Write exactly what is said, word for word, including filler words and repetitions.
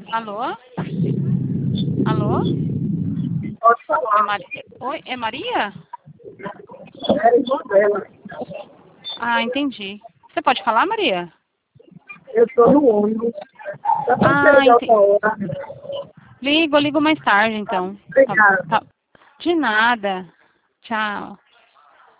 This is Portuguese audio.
Alô? Alô? Pode É falar. Maria? Oi, é Maria? É irmã dela. Ah, entendi. Você pode falar, Maria? Eu estou no ônibus. Dá para você Ah, ligar outra entendi. hora. Ligo, ligo mais tarde, então. Tá, Obrigada. tá. De nada. Tchau.